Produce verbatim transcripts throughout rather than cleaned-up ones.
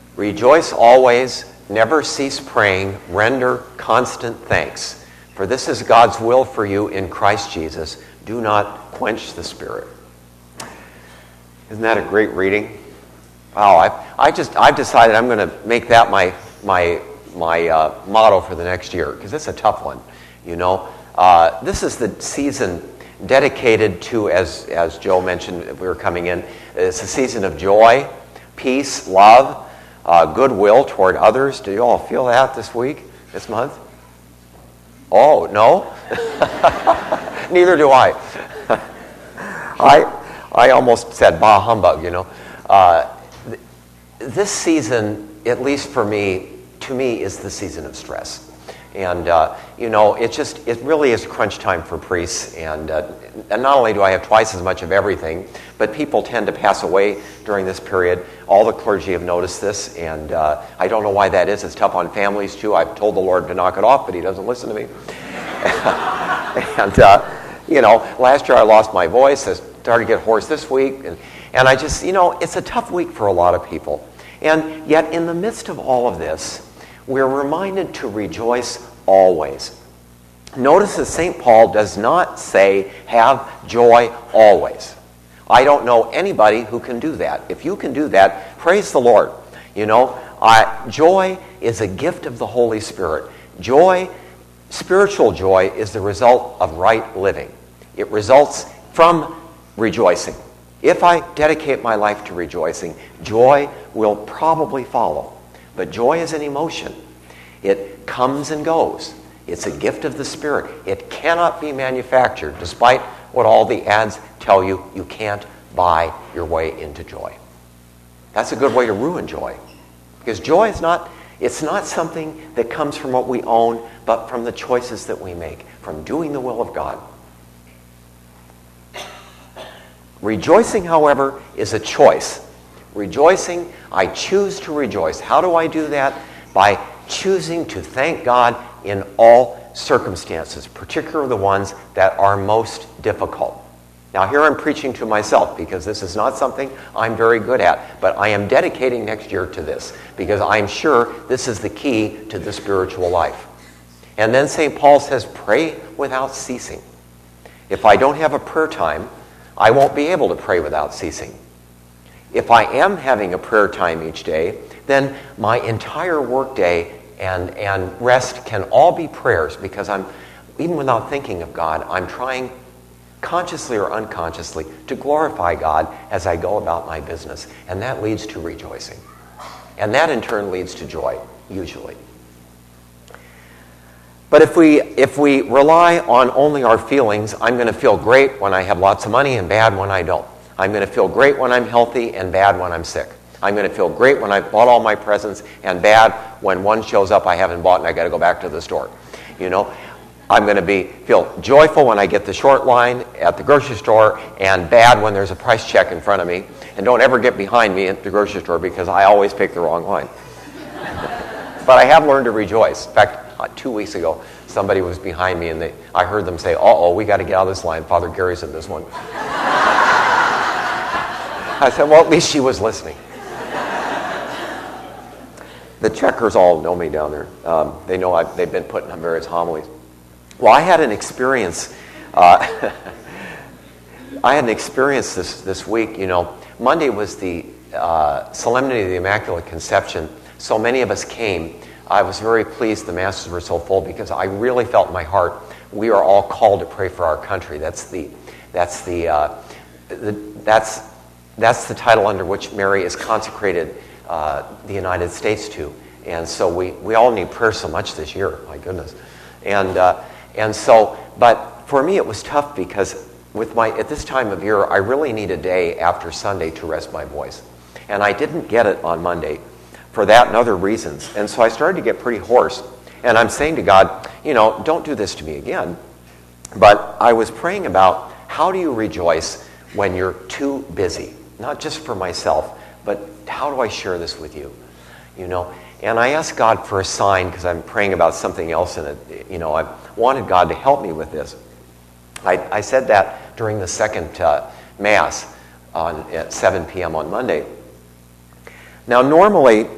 Rejoice always, never cease praying, render constant thanks. For this is God's will for you in Christ Jesus. Do not quench the Spirit. Isn't that a great reading? Wow, I, I just, I've decided I'm going to make that my my my uh, motto for the next year, because it's a tough one, you know. Uh, this is the season dedicated to, as as Joe mentioned, we were coming in, it's a season of joy, peace, love, uh, goodwill toward others. Do you all feel that this week, this month? Oh, no? Neither do I. I I almost said bah humbug, you know. Uh, th- this season, at least for me, to me, is the season of stress. And, uh, you know, it just, it really is crunch time for priests. And, uh, and not only do I have twice as much of everything, but people tend to pass away during this period. All the clergy have noticed this, and uh, I don't know why that is. It's tough on families, too. I've told the Lord to knock it off, but he doesn't listen to me. and, uh, you know, last year I lost my voice. I started to get hoarse this week. And, and I just, you know, it's a tough week for a lot of people. And yet, in the midst of all of this, we're reminded to rejoice always. Notice that Saint Paul does not say, have joy always. I don't know anybody who can do that. If you can do that, praise the Lord. You know, uh, joy is a gift of the Holy Spirit. Joy, spiritual joy, is the result of right living. It results from rejoicing. If I dedicate my life to rejoicing, joy will probably follow. But joy is an emotion. It comes and goes. It's a gift of the Spirit. It cannot be manufactured, despite what all the ads tell you. You can't buy your way into joy. That's a good way to ruin joy. Because joy is not, it's not something that comes from what we own, but from the choices that we make, from doing the will of God. Rejoicing, however, is a choice. Rejoicing, I choose to rejoice. How do I do that? By choosing to thank God in all circumstances, particularly the ones that are most difficult. Now, here I'm preaching to myself, because this is not something I'm very good at, but I am dedicating next year to this, because I'm sure this is the key to the spiritual life. And then Saint Paul says, pray without ceasing. If I don't have a prayer time, I won't be able to pray without ceasing. If I am having a prayer time each day, then my entire workday and, and rest can all be prayers, because I'm, even without thinking of God, I'm trying consciously or unconsciously to glorify God as I go about my business. And that leads to rejoicing. And that in turn leads to joy, usually. But if we if we rely on only our feelings, I'm going to feel great when I have lots of money and bad when I don't. I'm going to feel great when I'm healthy and bad when I'm sick. I'm going to feel great when I've bought all my presents and bad when one shows up I haven't bought and I got to go back to the store. You know, I'm going to be feel joyful when I get the short line at the grocery store and bad when there's a price check in front of me. And don't ever get behind me at the grocery store, because I always pick the wrong line. But I have learned to rejoice. In fact, uh, two weeks ago, somebody was behind me and they, I heard them say, uh-oh, we got to get out of this line. Father Gary's in this one. I said, well, at least she was listening. The checkers all know me down there. Um, they know I've, they've been putting on various homilies. Well, I had an experience. Uh, I had an experience this, this week. You know, Monday was the uh, Solemnity of the Immaculate Conception. So many of us came. I was very pleased the masses were so full, because I really felt in my heart we are all called to pray for our country. That's the that's the, uh, the that's that's the title under which Mary is consecrated uh, the United States to, and so we, we all need prayer so much this year. My goodness, and uh, and so but for me it was tough, because with my at this time of year I really need a day after Sunday to rest my voice, and I didn't get it on Monday. For that and other reasons. And so I started to get pretty hoarse. And I'm saying to God, you know, don't do this to me again. But I was praying about, how do you rejoice when you're too busy? Not just for myself, but how do I share this with you? You know, and I asked God for a sign, because I'm praying about something else in it. You know, I wanted God to help me with this. I, I said that during the second uh, Mass on, at seven p.m. on Monday. Now, normally,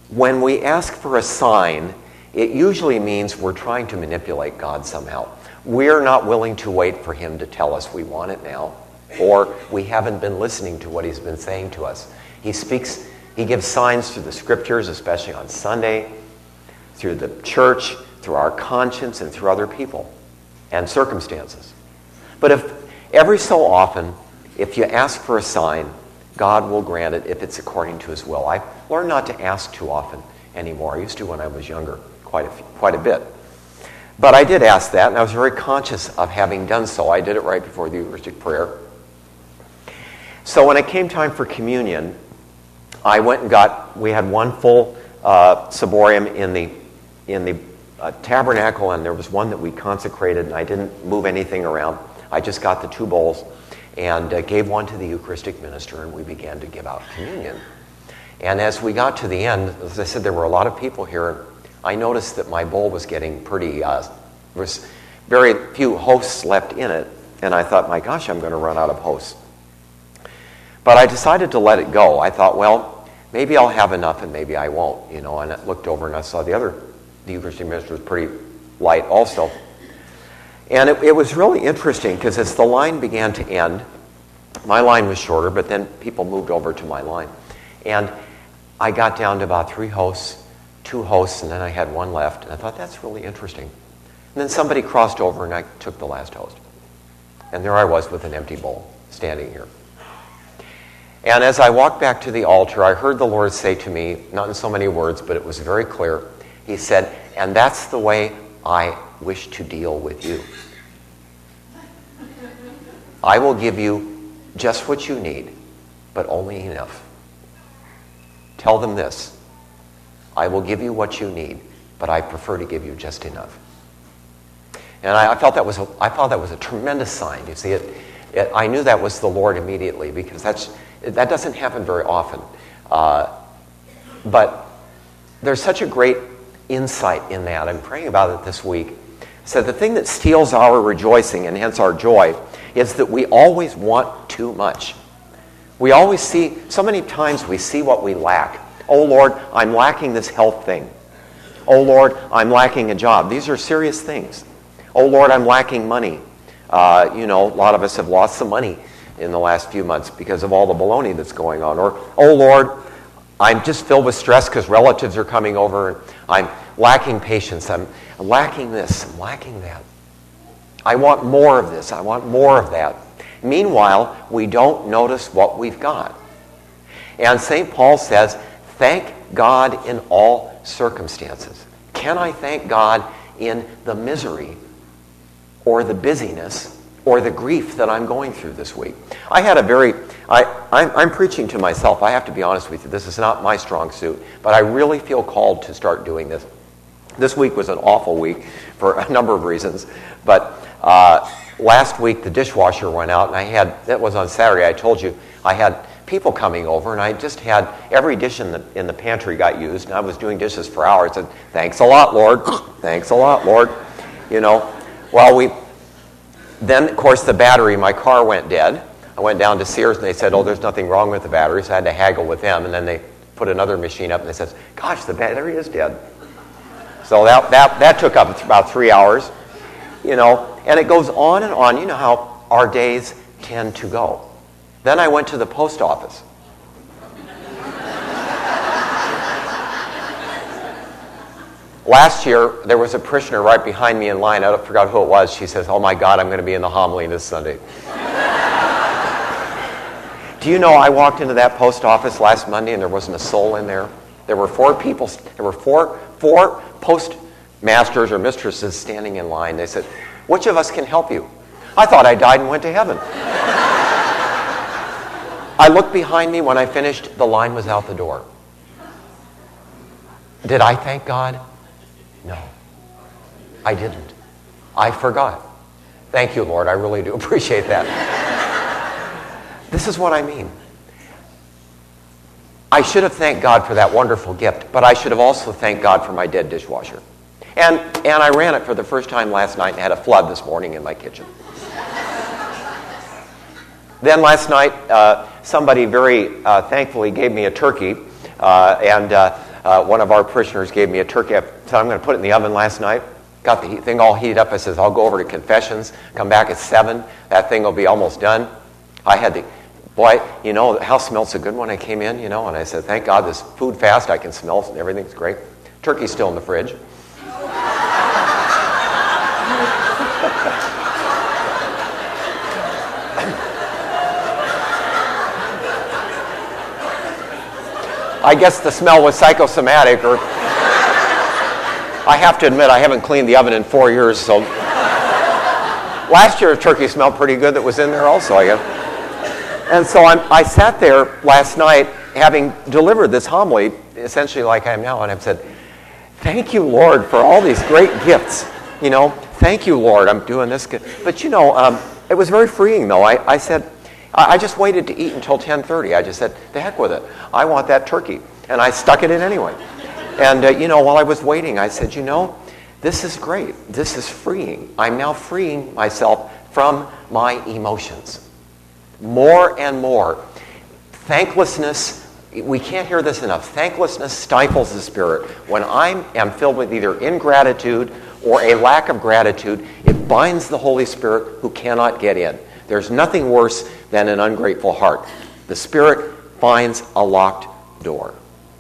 when we ask for a sign, it usually means we're trying to manipulate God somehow. We're not willing to wait for him to tell us we want it now, or we haven't been listening to what he's been saying to us. He speaks, he gives signs through the scriptures, especially on Sunday, through the church, through our conscience, and through other people and circumstances. But if every so often, if you ask for a sign, God will grant it if it's according to his will. I've learned not to ask too often anymore. I used to when I was younger, quite a, few, quite a bit. But I did ask that, and I was very conscious of having done so. I did it right before the Eucharistic prayer. So when it came time for communion, I went and got, we had one full uh, ciborium in the, in the uh, tabernacle, and there was one that we consecrated, and I didn't move anything around. I just got the two bowls and uh, gave one to the Eucharistic minister, and we began to give out communion. And as we got to the end, as I said, there were a lot of people here. I noticed that my bowl was getting pretty, uh, there was very few hosts left in it, and I thought, my gosh, I'm going to run out of hosts. But I decided to let it go. I thought, well, maybe I'll have enough and maybe I won't, you know, and I looked over and I saw the other, the Eucharistic minister was pretty light also. And it, it was really interesting because as the line began to end, my line was shorter, but then people moved over to my line. And I got down to about three hosts, two hosts, and then I had one left. And I thought, that's really interesting. And then somebody crossed over and I took the last host. And there I was with an empty bowl, standing here. And as I walked back to the altar, I heard the Lord say to me, not in so many words, but it was very clear. He said, and that's the way I wish to deal with you. I will give you just what you need, but only enough. Tell them this. I will give you what you need, but I prefer to give you just enough. And I, I felt that was a, I thought that was a tremendous sign. You see, it, it, I knew that was the Lord immediately because that's that doesn't happen very often. Uh, but there's such a great insight in that. I'm praying about it this week. So the thing that steals our rejoicing and hence our joy is that we always want too much. We always see, so many times we see what we lack. Oh Lord, I'm lacking this health thing. Oh Lord, I'm lacking a job. These are serious things. Oh Lord, I'm lacking money. Uh, you know, a lot of us have lost some money in the last few months because of all the baloney that's going on. Or, oh Lord, I'm just filled with stress because relatives are coming over and I'm lacking patience. I'm lacking this, I'm lacking that. I want more of this, I want more of that. Meanwhile, we don't notice what we've got. And Saint Paul says, thank God in all circumstances. Can I thank God in the misery or the busyness or the grief that I'm going through this week? I had a very, I, I'm, I'm preaching to myself. I have to be honest with you. This is not my strong suit, but I really feel called to start doing this. This week was an awful week for a number of reasons, but uh, last week the dishwasher went out, and I had, that was on Saturday, I told you, I had people coming over, and I just had every dish in the in the pantry got used, and I was doing dishes for hours, and thanks a lot, Lord, thanks a lot, Lord, you know. Well, we, then, of course, the battery, my car went dead. I went down to Sears, and they said, oh, there's nothing wrong with the battery, so I had to haggle with them, and then they put another machine up, and they said, gosh, the battery is dead. So that, that, that took up about three hours, you know, and it goes on and on. You know how our days tend to go. Then I went to the post office. Last year, there was a parishioner right behind me in line. I forgot who it was. She says, oh my God, I'm going to be in the homily this Sunday. Do you know I walked into that post office last Monday and there wasn't a soul in there? There were four people, there were four, four postmasters or mistresses standing in line. They said, which of us can help you? I thought I died and went to heaven. I looked behind me. When I finished, the line was out the door. Did I thank God? No, I didn't. I forgot. Thank you, Lord. I really do appreciate that. This is what I mean. I should have thanked God for that wonderful gift, but I should have also thanked God for my dead dishwasher. And and I ran it for the first time last night and had a flood this morning in my kitchen. Then last night, uh, somebody very uh, thankfully gave me a turkey, uh, and uh, uh, one of our parishioners gave me a turkey. I said, I'm going to put it in the oven last night. Got the heat, thing all heated up. I says, I'll go over to confessions, come back at seven. That thing will be almost done. I had the, boy, you know, the house smelled so good when I came in, you know, and I said, thank God this food fast. I can smell it. Everything's great. Turkey's still in the fridge. I guess the smell was psychosomatic, or I have to admit I haven't cleaned the oven in four years, so last year's turkey smelled pretty good that was in there also, I guess. And so I'm, I sat there last night having delivered this homily, essentially like I am now, and I've said, thank you, Lord, for all these great gifts. You know, thank you, Lord, I'm doing this good. But, you know, um, it was very freeing, though. I, I said, I just waited to eat until ten thirty. I just said, the heck with it. I want that turkey. And I stuck it in anyway. And, uh, you know, while I was waiting, I said, you know, this is great. This is freeing. I'm now freeing myself from my emotions. More and more. Thanklessness, we can't hear this enough. Thanklessness stifles the spirit. When I am filled with either ingratitude or a lack of gratitude, it binds the Holy Spirit who cannot get in. There's nothing worse than an ungrateful heart. The Spirit finds a locked door.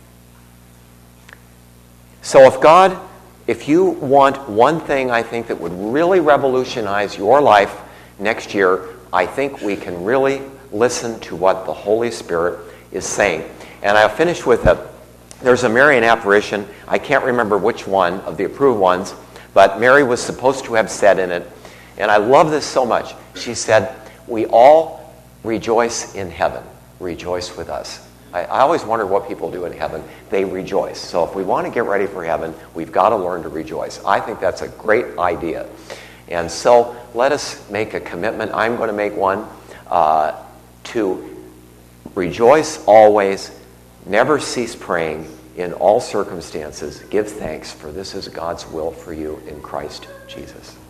So if God, if you want one thing I think that would really revolutionize your life next year, I think we can really listen to what the Holy Spirit is saying. And I'll finish with a, there's a Marian apparition. I can't remember which one of the approved ones, but Mary was supposed to have said in it, and I love this so much. She said, we all rejoice in heaven. Rejoice with us. I, I always wonder what people do in heaven. They rejoice. So if we want to get ready for heaven, we've got to learn to rejoice. I think that's a great idea. And so let us make a commitment. I'm going to make one uh, to rejoice always, never cease praying in all circumstances. Give thanks, for this is God's will for you in Christ Jesus.